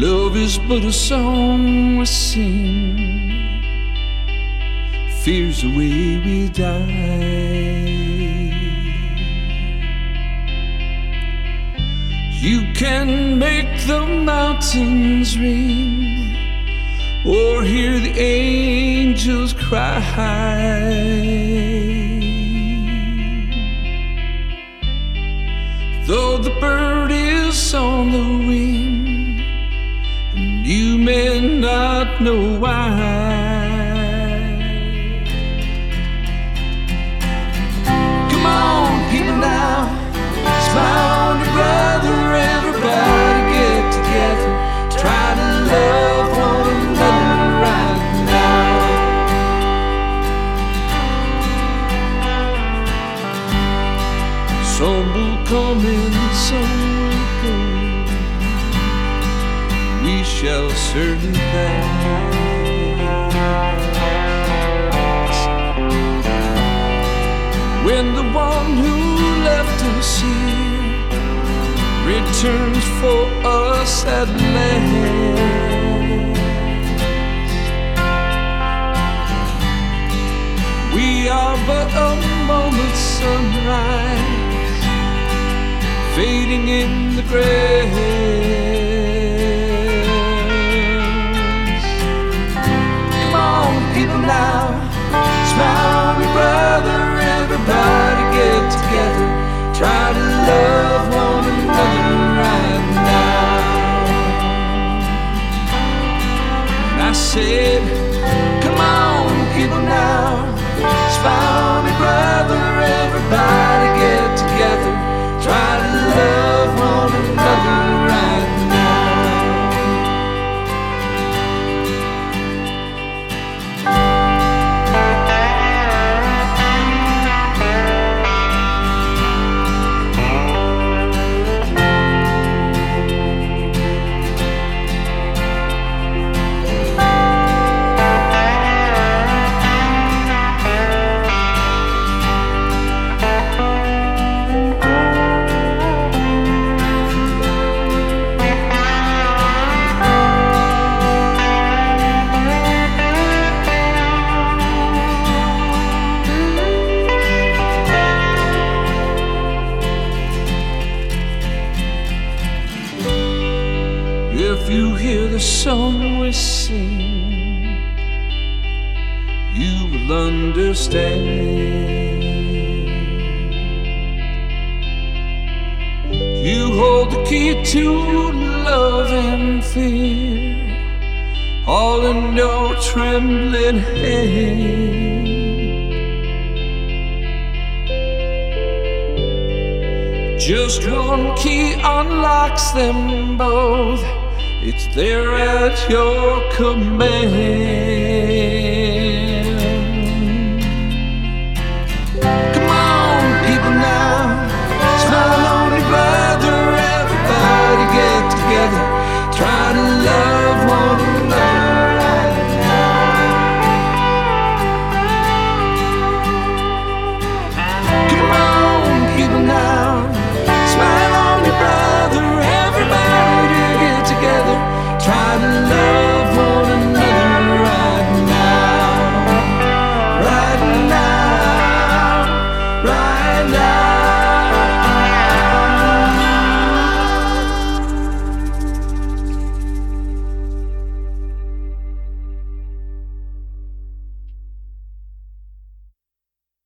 Love is but a song we sing, fear's the way we die. You can make the mountains ring, or hear the angels cry. Though the bird is on the wing, and you may not know why. Come on, people now, smile on your brother. Everybody get together, try to love one another right now. Some will come and some will go, we shall certainly pass. When the one who left us here returns for us at last, we are but a moment's sunrise, fading in the grass. Come on, people now, smile on your brother. Everybody get together, try to love one another right now. And I said, come on, people now, smile on your brother. Everybody get together, try to love one another right now. If you hear the song we sing, you will understand. You hold the key to love and fear, all in your trembling hand. Just one key unlocks them both, it's there at your command.